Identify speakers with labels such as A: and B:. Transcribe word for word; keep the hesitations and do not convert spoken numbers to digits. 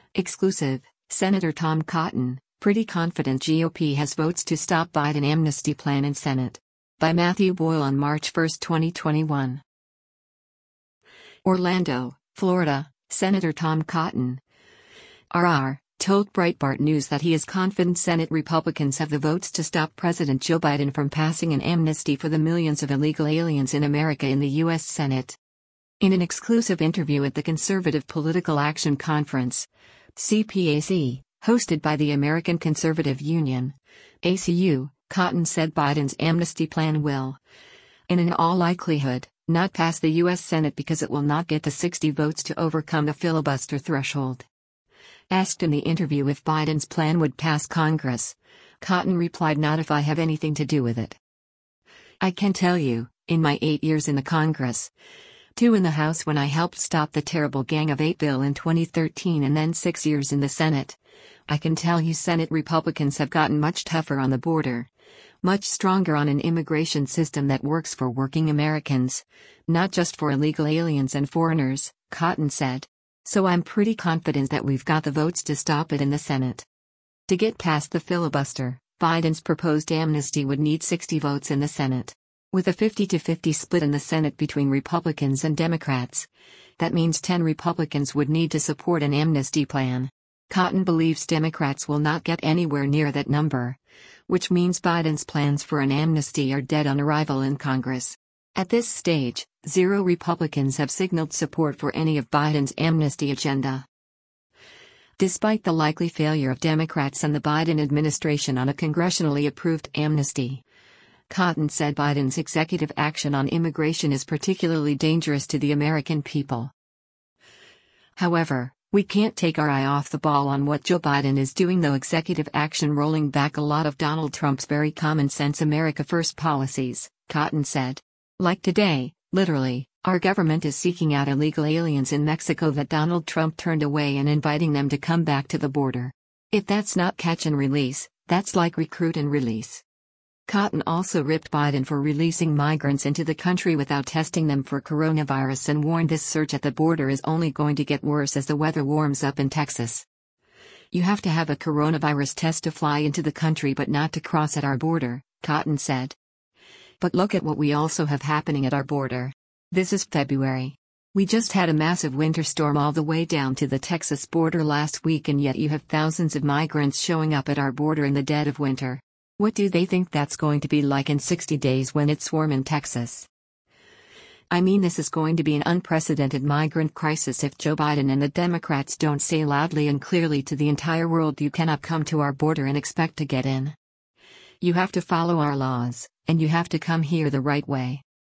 A: Exclusive, Senator Tom Cotton, pretty confident G O P has votes to stop Biden amnesty plan in Senate. By Matthew Boyle on March first, twenty twenty-one. Orlando, Florida, Senator Tom Cotton, R R, told Breitbart News that he is confident Senate Republicans have the votes to stop President Joe Biden from passing an amnesty for the millions of illegal aliens in America in the U S Senate. In an exclusive interview at the Conservative Political Action Conference, C P A C, hosted by the American Conservative Union, A C U, Cotton said Biden's amnesty plan will, in all likelihood, not pass the U S Senate because it will not get the sixty votes to overcome the filibuster threshold. Asked in the interview if Biden's plan would pass Congress, Cotton replied, "Not if I have anything to do with it. I can tell you, in my eight years in the Congress, two in the House when I helped stop the terrible Gang of Eight bill in twenty thirteen and then six years in the Senate, I can tell you Senate Republicans have gotten much tougher on the border, much stronger on an immigration system that works for working Americans, not just for illegal aliens and foreigners," Cotton said. "So I'm pretty confident that we've got the votes to stop it in the Senate." To get past the filibuster, Biden's proposed amnesty would need sixty votes in the Senate. With a fifty to fifty split in the Senate between Republicans and Democrats, that means ten Republicans would need to support an amnesty plan. Cotton believes Democrats will not get anywhere near that number, which means Biden's plans for an amnesty are dead on arrival in Congress. At this stage, zero Republicans have signaled support for any of Biden's amnesty agenda. Despite the likely failure of Democrats and the Biden administration on a congressionally approved amnesty, Cotton said Biden's executive action on immigration is particularly dangerous to the American people. However, we can't take our eye off the ball on what Joe Biden is doing, though executive action rolling back a lot of Donald Trump's very common-sense America First policies, Cotton said. Like today, literally, our government is seeking out illegal aliens in Mexico that Donald Trump turned away and inviting them to come back to the border. If that's not catch and release, that's like recruit and release. Cotton also ripped Biden for releasing migrants into the country without testing them for coronavirus and warned this surge at the border is only going to get worse as the weather warms up in Texas. "You have to have a coronavirus test to fly into the country but not to cross at our border," Cotton said. "But look at what we also have happening at our border. This is February. We just had a massive winter storm all the way down to the Texas border last week, and yet you have thousands of migrants showing up at our border in the dead of winter. What do they think that's going to be like in sixty days when it's warm in Texas? I mean, this is going to be an unprecedented migrant crisis if Joe Biden and the Democrats don't say loudly and clearly to the entire world, you cannot come to our border and expect to get in. You have to follow our laws, and you have to come here the right way."